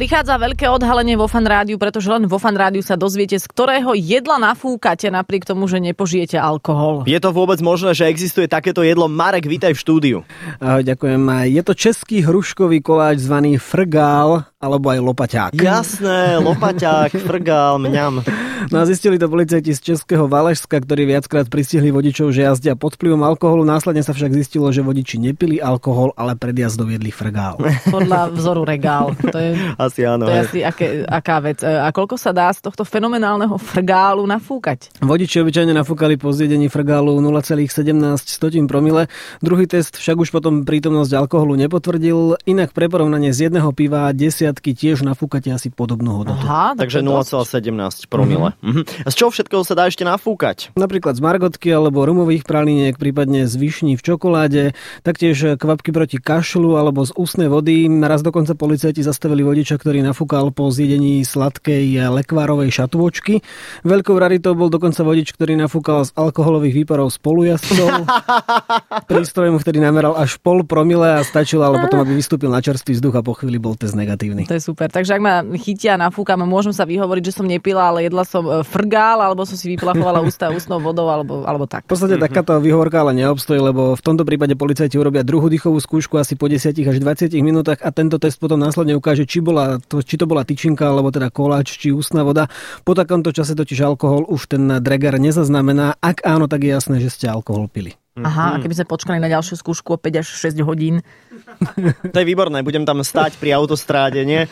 Prichádza veľké odhalenie vo Fan Rádiu, pretože len vo Fan Rádiu sa dozviete, z ktorého jedla nafúkate napriek tomu, že nepožijete alkohol. Je to vôbec možné, že existuje takéto jedlo? Marek, vítaj v štúdiu. Ahoj, ďakujem. Je to český hruškový koláč zvaný frgál, alebo aj lopaťák. Jasné, lopaťák, frgál, mňam. No a zistili to policajti z českého Valašska, ktorí viackrát pristihli vodičov, že jazdia pod vplyvom alkoholu. Následne sa však zistilo, že vodiči nepili alkohol, ale pred jazdou jedli frgál. Podľa vzoru regál. To je asi áno. To je asi aká vec. A koľko sa dá z tohto fenomenálneho frgálu nafúkať? Vodiči obyčajne nafúkali po zjedení frgálu 0,17 promile. Druhý test však už potom prítomnosť alkoholu nepotvrdil. Inak pre porovnanie z jedného piva a desiatky tiež nafúkate asi podobnú hodnotu. Aha, takže 0,17 promile. A z čoho všetkého sa dá ešte nafúkať? Napríklad z margotky alebo rumových praliniek, prípadne z višní v čokoláde, taktiež kvapky proti kašľu alebo z ústnej vody. Raz dokonca policajti zastavili vodiča, ktorý nafúkal po zjedení sladkej lekvárovej šatôčky. Veľkou raritou bol dokonca vodič, ktorý nafúkal z alkoholových výparov spolujazdcov. Prístroj mu vtedy nameral až 0,5 promile a stačilo, ale potom, aby vystúpil na čerstvý vzduch a po chvíli bol test negatívny. To je super. Takže ak ma chytia a nafúkam, môžem sa vyhovoriť, že som nepila, ale jedla som frgál, alebo som si vyplachovala ústa ústnou vodou, alebo tak. V podstate takáto výhovorka ale neobstojí, lebo v tomto prípade policajti urobia druhú dýchovú skúšku asi po 10 až 20 minútach a tento test potom následne ukáže, či to bola tyčinka, alebo teda koláč, či ústna voda. Po takomto čase totiž alkohol už ten dreger nezaznamená. Ak áno, tak je jasné, že ste alkohol pili. Aha, a keby sme počkali na ďalšiu skúšku o 5 až 6 hodín. To je výborné, budem tam stáť pri autostráde, nie?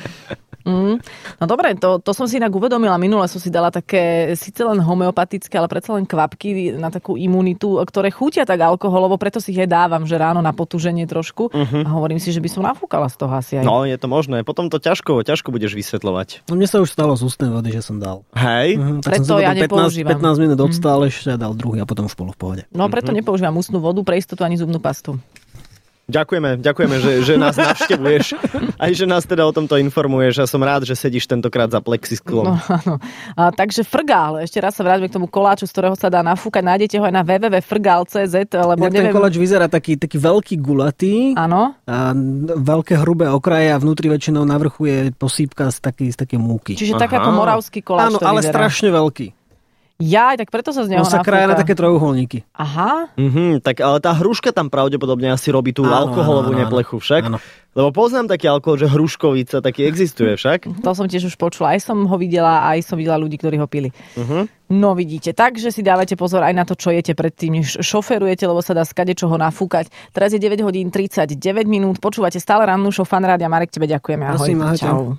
No dobre, to som si inak uvedomila. Minule som si dala také, síce len homeopatické, ale predsa len kvapky na takú imunitu, ktoré chutia tak alkoholovo, preto si ich aj dávam, že ráno na potúženie trošku. A hovorím si, že by som nafúkala z toho asi aj. No, je to možné. Potom to ťažko budeš vysvetľovať. No, mne sa už stalo z ústnej vody, že som dal. Hej? Tak preto ja nepoužívam. 15 minút odstál ešte a dal druhý a potom už bolo v pohode. No preto nepoužívam ústnu vodu, pre istotu ani zubnú pastu. Ďakujeme, že nás navštevuješ. Aj že nás teda o tomto informuješ a som rád, že sedíš tentokrát za plexisklom. No, áno. Takže frgál, ešte raz sa vráťme k tomu koláču, z ktorého sa dá nafúkať. Nájdete ho aj na www.frgál.cz, lebo neviem... Ten koláč vyzerá taký veľký gulatý. Áno. A veľké hrubé okraje a vnútri väčšinou na vrchu je posýpka z také múky. Čiže tak ako moravský koláč. Áno, ale vyzerá strašne veľký. Tak preto sa z neho sa kraja na také trojuholníky. Aha. Tak ale tá hruška tam pravdepodobne asi robí tú alkoholovú neplechu však. Áno. Lebo poznám taký alkohol, že hruškovica, taký existuje však. To som tiež už počula. Aj som ho videla, aj som videla ľudí, ktorí ho pili. No vidíte, takže si dávajte pozor aj na to, čo jete predtým, než šoferujete, lebo sa dá skadečoho nafúkať. Teraz je 9 hodín 39 minút. Počúvate stále rannú show Fan Rádia. Marek, tebe ďakujeme. Ahoj. Prosím, čau.